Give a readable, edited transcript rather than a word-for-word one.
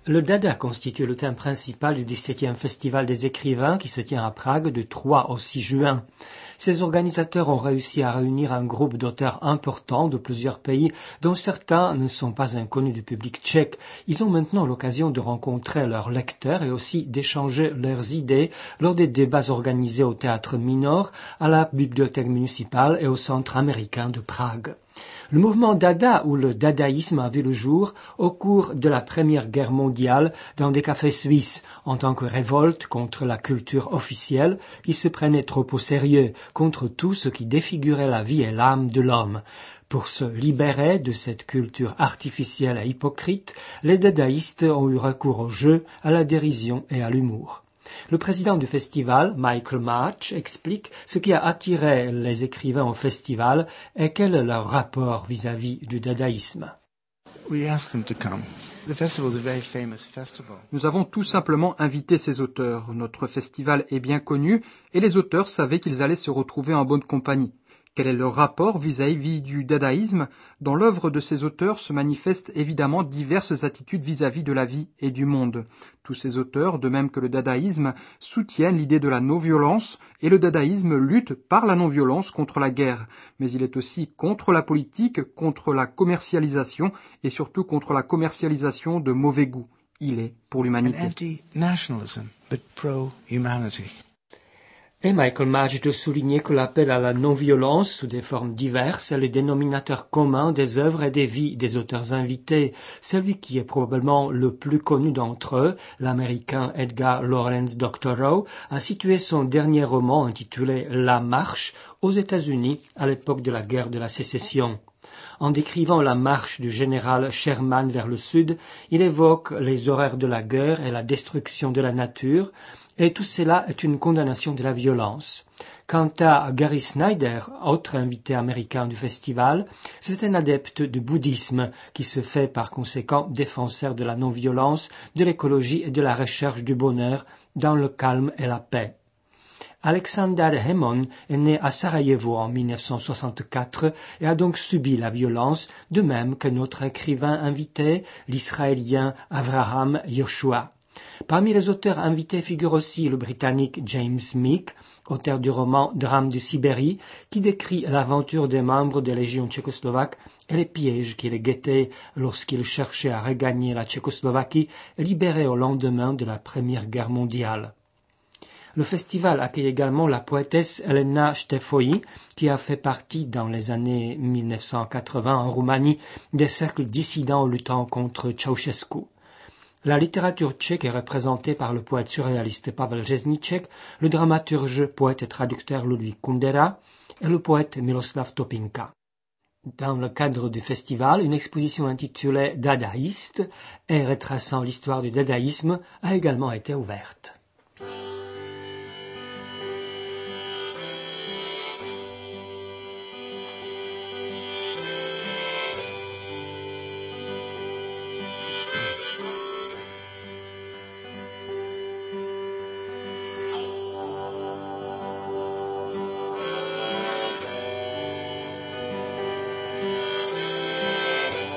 Le Dada constitue le thème principal du 17e Festival des écrivains qui se tient à Prague du 3 au 6 juin. Ses organisateurs ont réussi à réunir un groupe d'auteurs importants de plusieurs pays dont certains ne sont pas inconnus du public tchèque. Ils ont maintenant l'occasion de rencontrer leurs lecteurs et aussi d'échanger leurs idées lors des débats organisés au Théâtre Minor, à la Bibliothèque municipale et au Centre américain de Prague. Le mouvement Dada ou le dadaïsme a vu le jour au cours de la Première Guerre mondiale dans des cafés suisses en tant que révolte contre la culture officielle qui se prenait trop au sérieux, contre tout ce qui défigurait la vie et l'âme de l'homme. Pour se libérer de cette culture artificielle et hypocrite, les dadaïstes ont eu recours au jeu, à la dérision et à l'humour. Le président du festival, Michael March, explique ce qui a attiré les écrivains au festival et quel est leur rapport vis-à-vis du dadaïsme. Nous avons tout simplement invité ces auteurs. Notre festival est bien connu et les auteurs savaient qu'ils allaient se retrouver en bonne compagnie. Quel est leur rapport vis-à-vis du dadaïsme? Dans l'œuvre de ces auteurs se manifestent évidemment diverses attitudes vis-à-vis de la vie et du monde. Tous ces auteurs, de même que le dadaïsme, soutiennent l'idée de la non-violence et le dadaïsme lutte par la non-violence contre la guerre. Mais il est aussi contre la politique, contre la commercialisation et surtout contre la commercialisation de mauvais goût. Il est pour l'humanité. Anti-nationalism, but pro-humanity. Et Michael March de souligner que l'appel à la non-violence sous des formes diverses est le dénominateur commun des œuvres et des vies des auteurs invités. Celui qui est probablement le plus connu d'entre eux, l'américain Edgar Lawrence Doctorow, a situé son dernier roman intitulé La Marche aux États-Unis à l'époque de la guerre de la Sécession. En décrivant la marche du général Sherman vers le sud, il évoque les horreurs de la guerre et la destruction de la nature, et tout cela est une condamnation de la violence. Quant à Gary Snyder, autre invité américain du festival, c'est un adepte du bouddhisme qui se fait par conséquent défenseur de la non-violence, de l'écologie et de la recherche du bonheur dans le calme et la paix. Alexander Hemon est né à Sarajevo en 1964 et a donc subi la violence, de même que notre écrivain invité, l'Israélien Avraham Yoshua. Parmi les auteurs invités figure aussi le Britannique James Meek, auteur du roman Drame de Sibérie, qui décrit l'aventure des membres des légions tchécoslovaques et les pièges qui les guettaient lorsqu'ils cherchaient à regagner la Tchécoslovaquie, libérée au lendemain de la Première Guerre mondiale. Le festival accueille également la poétesse Elena Ștefoi, qui a fait partie dans les années 1980 en Roumanie des cercles dissidents luttant contre Ceausescu. La littérature tchèque est représentée par le poète surréaliste Pavel Řezníček, le dramaturge, poète et traducteur Ludvík Kundera et le poète Miroslav Topinka. Dans le cadre du festival, une exposition intitulée Dadaïste et retraçant l'histoire du dadaïsme a également été ouverte.